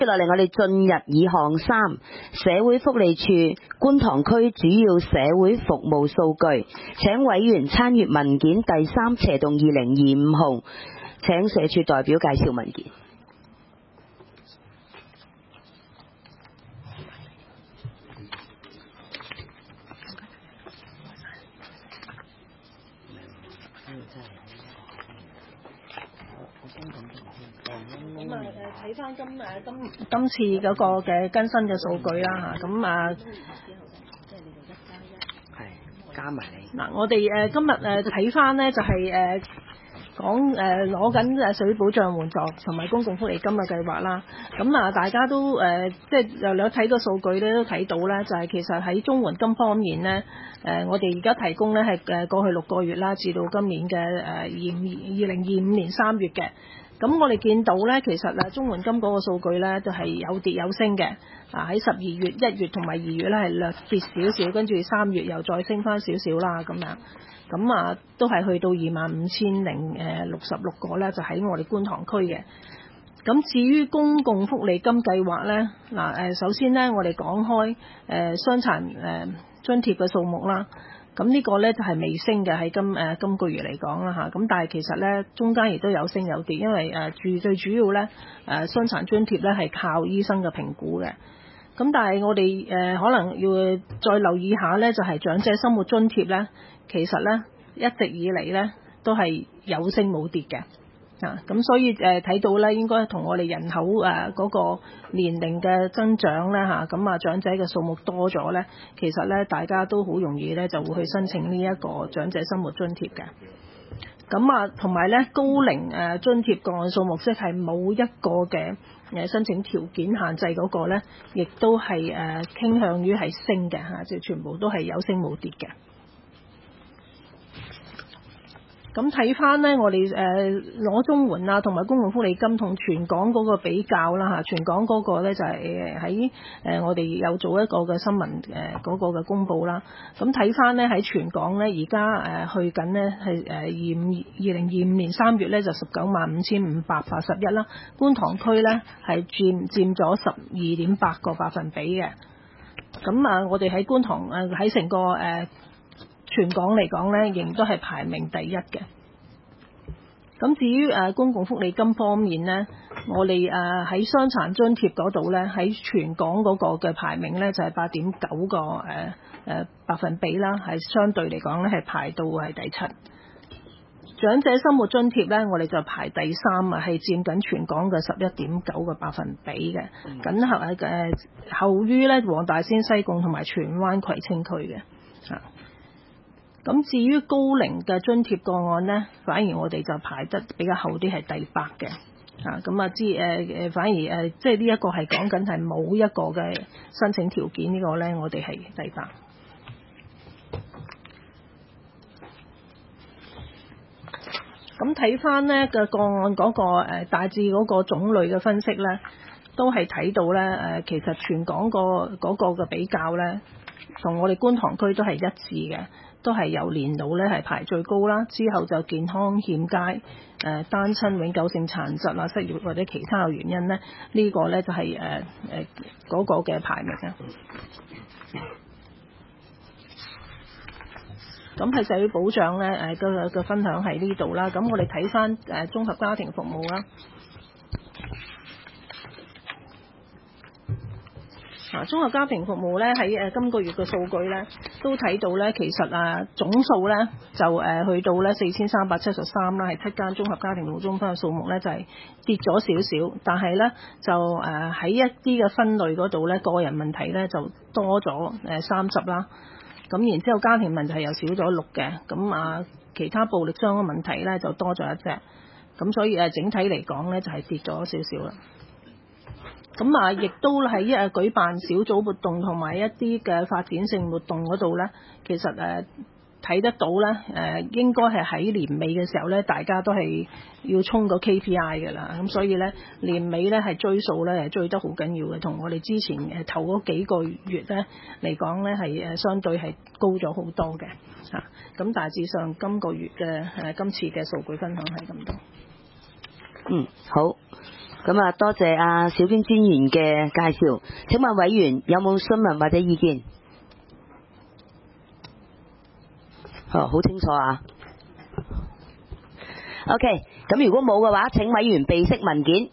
接落嚟我哋進入二項3，社會福利處觀塘區主要社會服務數據，請委員參閱文件第3/2025號，請社署代表介紹文件。 睇翻今次嗰個嘅更新嘅數據啦嚇，咁係加埋你嗱，我哋今日睇翻呢就係講攞緊社會保障援助同埋公共福利金嘅計劃啦。咁大家都即係有睇個數據咧，都睇到咧，就係其實喺綜援金方面咧，我哋而家提供咧係過去6個月啦，至到今年嘅2025年3月嘅。咁我哋見到咧，其實綜援金嗰個數據咧就係有跌有升嘅。喺12月、1月同埋2月咧係略跌少少，跟住3月又再升翻少少啦咁樣。咁都係去到25,066個咧，就喺我哋觀塘區嘅。咁至於公共福利金計劃咧，首先咧我哋講開傷殘津貼嘅數目啦。咁呢個咧就係微升嘅，喺今個月嚟講啦嚇。咁但係其實咧中間亦都有升有跌，因為最主要咧傷殘津貼咧係靠醫生嘅評估嘅。咁但係我哋可能要再留意下咧，就係長者生活津貼咧，其實咧一直以嚟咧都係有升冇跌嘅。咁所以睇到咧，應該同我哋人口嗰個年齡嘅增長咧嚇，咁長者嘅數目多咗咧，其實咧大家都好容易咧就會去申請呢一個長者生活津貼嘅。咁同埋咧高齡津貼個案數目，即係冇一個嘅申請條件限制嗰個咧，亦都係傾向於係升嘅嚇，即係全部都係有升冇跌嘅。咁睇翻咧，我哋攞綜援啊，同埋公共福利金同全港嗰個比較啦嚇，全港嗰個咧就係喺我哋有做一個嘅新聞嗰個嘅公佈啦。咁睇翻咧喺全港咧，而家去緊咧係2025年3月咧就195581啦，觀塘區咧係佔咗12.8個百分比嘅。咁我哋喺觀塘喺成個全港嚟講咧，仍然都係排名第1嘅。咁至於公共福利金方面咧，我哋喺傷殘津貼嗰度咧，喺全港嗰個嘅排名咧就係8.9個百分比啦，係相對嚟講咧係排到係第7。長者生活津貼咧，我哋就排第3啊，係佔緊全港嘅11.9個百分比嘅，緊後於咧黃大仙、西貢同埋荃灣葵青區嘅。咁至於高齡嘅津貼個案呢，反而我哋就排得比較後啲，係第8嘅。反而即係呢一個係講緊係冇一個嘅申請條件，呢個呢，我哋係第8。咁睇翻呢個個案嗰個大致嗰個種類嘅分析呢，都係睇到呢，其實全港嗰個嘅比較呢，同我哋觀塘區都係一致嘅。都係由年老咧係排最高啦，之後就健康欠佳、單親永久性殘疾啊、失業或者其他嘅原因咧，呢個咧就係嗰個嘅排名啊。咁係社會保障咧嘅分享喺呢度啦。咁我哋睇翻綜合家庭服務啦。綜合家庭服務咧喺今個月嘅數據咧都睇到咧，其實總數咧就去到咧4373啦，係7間綜合家庭服務中心嘅數目咧就係跌咗少少，但係咧就喺一啲嘅分類嗰度咧，個人問題咧就多咗30啦，咁然之後家庭問題又少咗6嘅，咁其他暴力相關問題咧就多咗1隻，咁所以整體嚟講咧就係跌咗少少啦。咁亦都喺舉辦小組活動同埋一啲嘅發展性活動嗰度咧，其實睇得到咧，應該係喺年尾嘅時候咧，大家都係要衝個 KPI 嘅啦。咁所以咧，年尾咧係追數咧係追得好緊要嘅，同我哋之前頭嗰幾個月咧嚟講咧係相對係高咗好多嘅嚇。咁大致上今個月嘅今次嘅數據分享係咁多。 好。 咁啊，多謝阿小娟專員嘅介紹。請問委員有冇詢問或者意見？好清楚啊。OK，咁如果冇嘅話，請委員備悉文件。